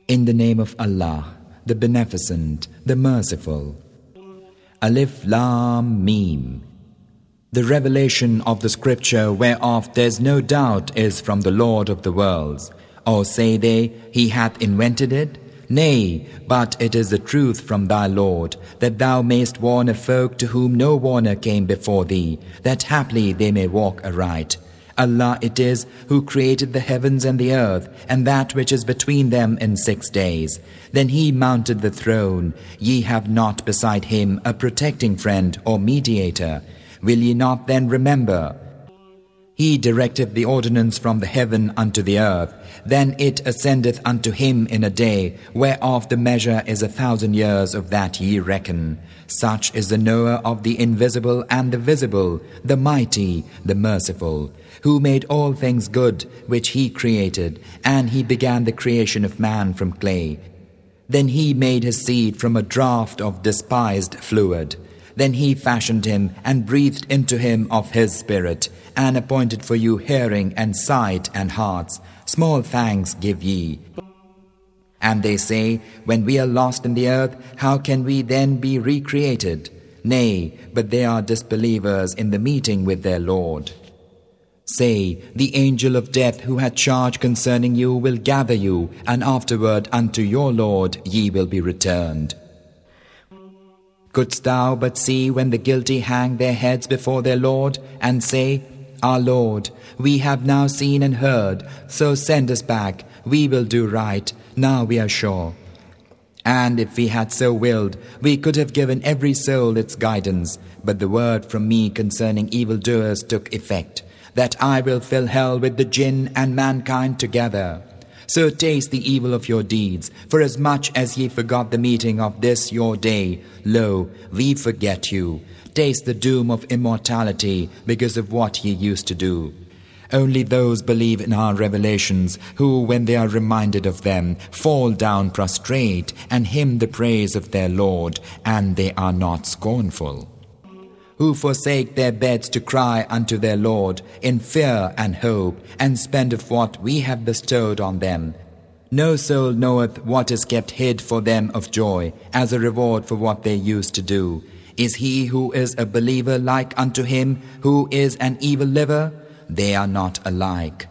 In the name of Allah, the Beneficent, the Merciful. Alif Lam Mim. The revelation of the scripture whereof there is no doubt is from the Lord of the worlds. Or say they, He hath invented it? Nay, but it is the truth from thy Lord, that thou mayst warn a folk to whom no warner came before thee, that haply they may walk aright. Allah it is who created the heavens and the earth, and that which is between them in 6 days. Then He mounted the throne. Ye have not beside Him a protecting friend or mediator. Will ye not then remember? He directeth the ordinance from the heaven unto the earth. Then it ascendeth unto Him in a day, whereof the measure is 1,000 years of that ye reckon. Such is the knower of the invisible and the visible, the mighty, the merciful, who made all things good which He created, and He began the creation of man from clay. Then He made his seed from a draught of despised fluid. Then He fashioned him and breathed into him of His Spirit, and appointed for you hearing and sight and hearts. Small thanks give ye. And they say, when we are lost in the earth, how can we then be recreated? Nay, but they are disbelievers in the meeting with their Lord. Say, the angel of death who had charge concerning you will gather you, and afterward unto your Lord ye will be returned. Couldst thou but see when the guilty hang their heads before their Lord, and say, Our Lord, we have now seen and heard, so send us back, we will do right, now we are sure. And if we had so willed, we could have given every soul its guidance, but the word from me concerning evildoers took effect, that I will fill hell with the jinn and mankind together. So taste the evil of your deeds, for as much as ye forgot the meeting of this your day, lo, we forget you. Taste the doom of immortality because of what ye used to do. Only those believe in our revelations who, when they are reminded of them, fall down prostrate and hymn the praise of their Lord, and they are not scornful. Who forsake their beds to cry unto their Lord in fear and hope, and spend of what we have bestowed on them. No soul knoweth what is kept hid for them of joy, as a reward for what they used to do. Is he who is a believer like unto him who is an evil liver? They are not alike.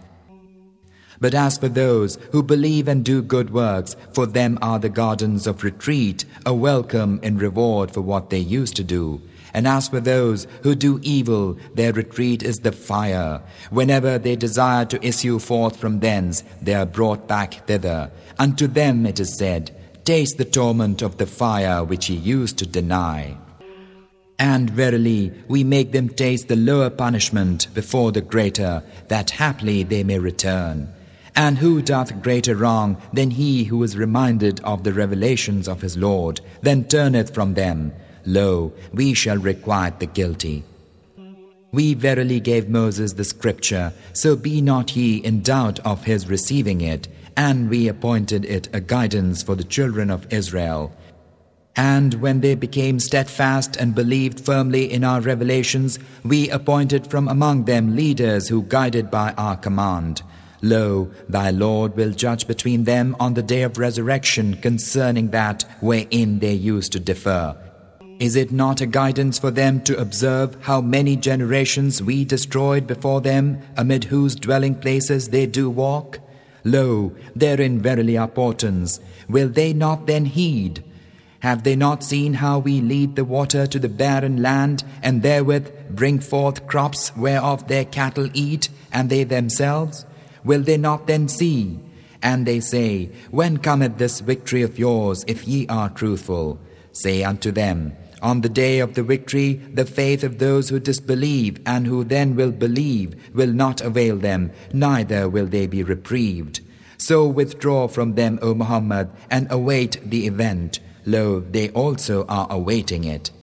But as for those who believe and do good works, for them are the gardens of retreat, a welcome in reward for what they used to do. And as for those who do evil, their retreat is the fire. Whenever they desire to issue forth from thence, they are brought back thither. Unto them it is said, Taste the torment of the fire which ye used to deny. And verily, we make them taste the lower punishment before the greater, that haply they may return. And who doth greater wrong than he who is reminded of the revelations of his Lord, then turneth from them? Lo, we shall requite the guilty. We verily gave Moses the scripture, so be not ye in doubt of his receiving it, and we appointed it a guidance for the children of Israel. And when they became steadfast and believed firmly in our revelations, we appointed from among them leaders who guided by our command. Lo, thy Lord will judge between them on the day of resurrection concerning that wherein they used to differ. Is it not a guidance for them to observe how many generations we destroyed before them, amid whose dwelling places they do walk? Lo, therein verily are portents. Will they not then heed? Have they not seen how we lead the water to the barren land, and therewith bring forth crops whereof their cattle eat, and they themselves? Will they not then see? And they say, When cometh this victory of yours, if ye are truthful? Say unto them, On the day of the victory, the faith of those who disbelieve and who then will believe will not avail them, neither will they be reprieved. So withdraw from them, O Muhammad, and await the event. Lo, they also are awaiting it.